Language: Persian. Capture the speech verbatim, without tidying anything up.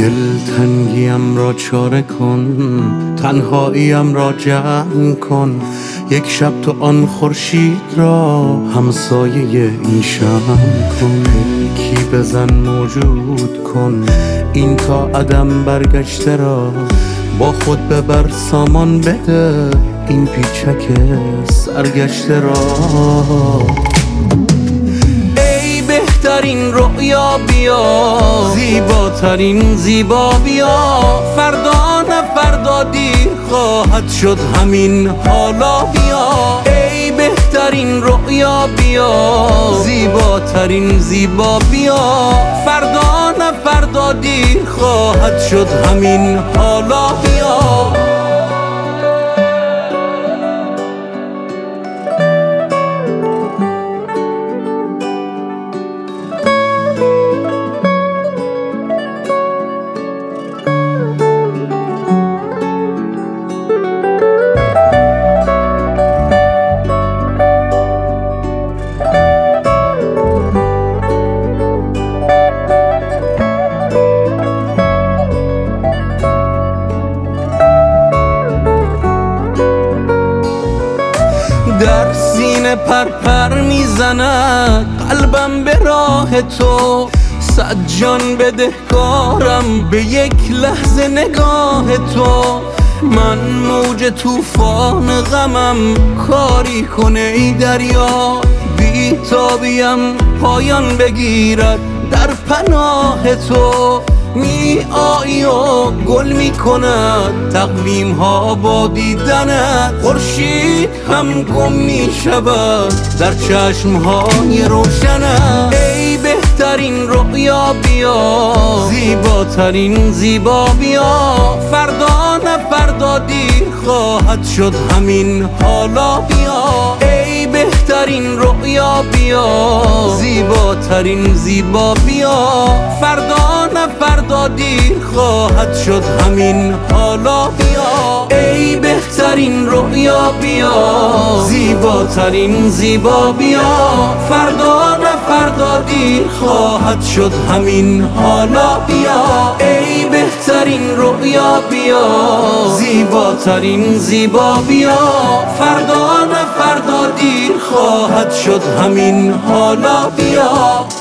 دلتنگیم را چاره کن، تنهاییم را جمع کن. یک شب تو آن خورشید را همسایه این شمع کن. پلکی بزن موجود کن این تا عدم برگشته را. با خود ببر سامان بده این پیچک سرگشته را. ای بهترین رؤیا بیا، زیباترین زیبا بیا. فردا نه فردا دیر خواهد شد همین حالا بیا. ای بهترین رؤیا بیا، زیباترین زیبا بیا. فردا نه فردا دیر خواهد شد همین حالا بیا. در سینه پرپر میزند قلبم به راه تو. صد جان بدهکارم به یک لحظه نگاه تو. من موج طوفان غمم کاری کنه ای دریا. بی تابیم پایان بگیرد در پناه تو. می آیی و گل می کند تقویم ها با دیدنت. خورشید هم گم می شود در چشم های روشنت. ای بهترین رؤیا بیا، زیباترین زیبا بیا. فردا نه فردا دیر خواهد شد همین حالا بیا. ای بهترین رؤیا بیا، زیباترین زیبا بیا. فردا نه فردا دیر خواهد شد همین حالا بیا. ای بهترین رؤیا بیا، زیباترین زیبا بیا. فردا نه فردا دیر خواهد شد همین حالا بیا. ای بهترین رؤیا بیا، زیباترین زیبا بیا. فردا نه فردا دیر خواهد شد همین حالا بیا.